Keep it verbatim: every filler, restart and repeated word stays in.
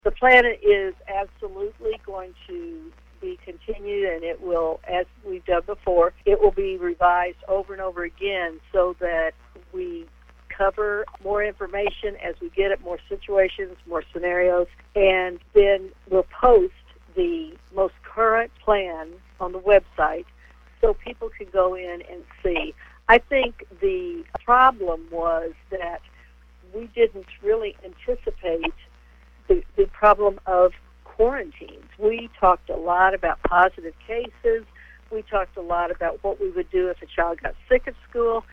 The plan is absolutely going to be continued, and it will, as we've done before, it will be revised over and over again so that we cover more information as we get it, more situations, more scenarios, and then we'll post the most current plan on the website so people can go in and see. I think the problem was that we didn't really anticipate the, the problem of quarantines. We talked a lot about positive cases. We talked a lot about what we would do if a child got sick at school.